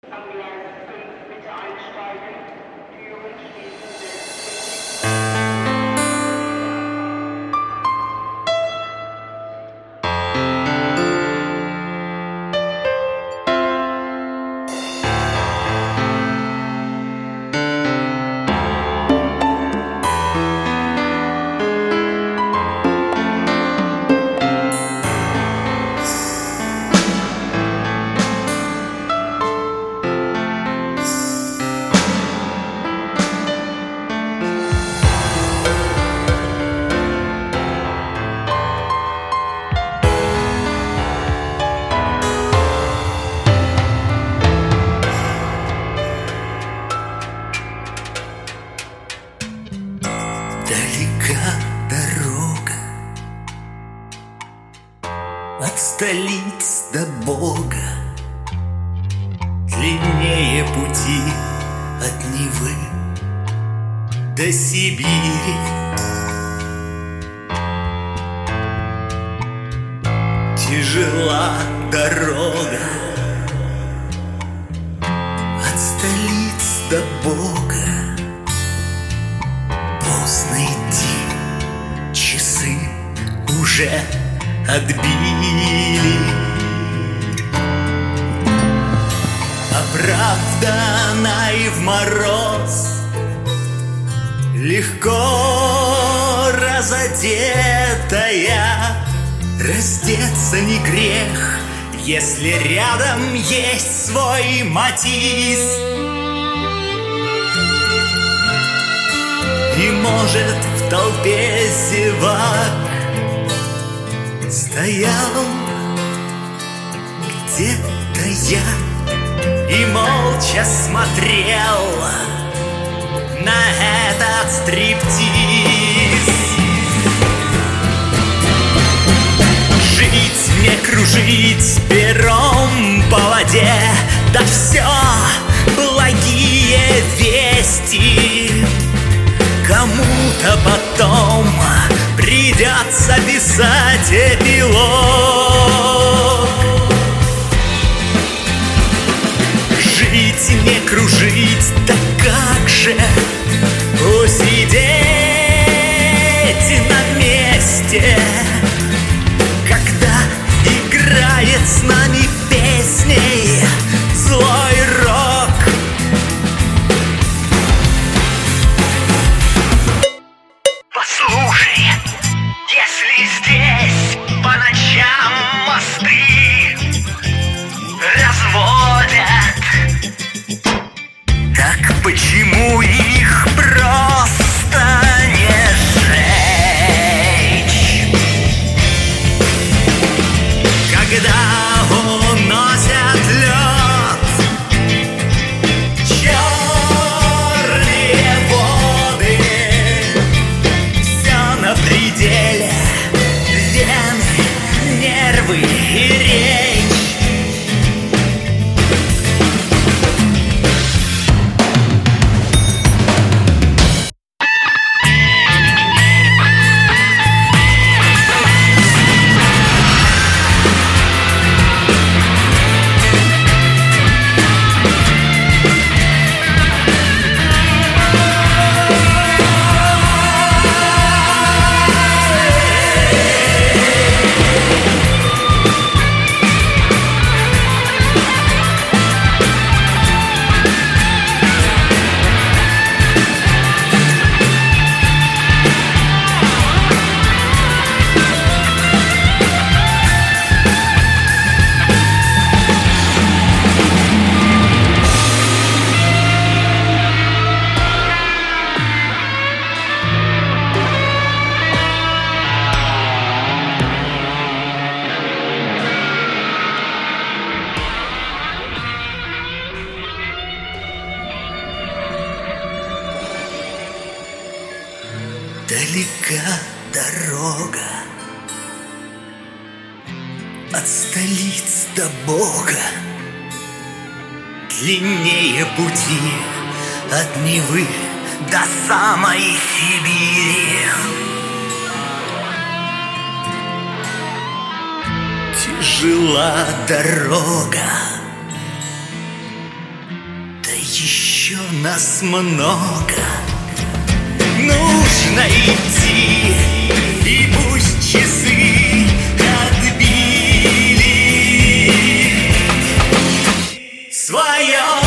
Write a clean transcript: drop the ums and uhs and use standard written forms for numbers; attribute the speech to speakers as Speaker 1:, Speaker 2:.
Speaker 1: Am Gleis 5 bitte einsteigen. Türen schließen selbstständig.
Speaker 2: Далека дорога от столиц до Бога, длиннее пути от Невы до Сибири. Тяжела дорога от столиц до Бога. Поздно идти, часы уже отбили. А правда она и в мороз легко разодетая. Раздеться не грех, если рядом есть свой Матис. И, может, в толпе зевак стоял где-то я и молча смотрел на этот стриптиз. Жить мне, кружить пером по воде, да все благие вести. Кому-то потом придется писать эпилог. Жить не кружить, да как же усидеть на месте, когда играет с нами песней злой рок. Послушай, если здесь по ночам мосты разводят, так почему их просто не сжечь? Когда уносят лед черные воды, все на пределе, вены, нервы и речь. Далека дорога от столиц до Бога, длиннее пути от Невы до самой Сибири. Тяжела дорога еще нас много. Нужно идти, и пусть часы отбили свое.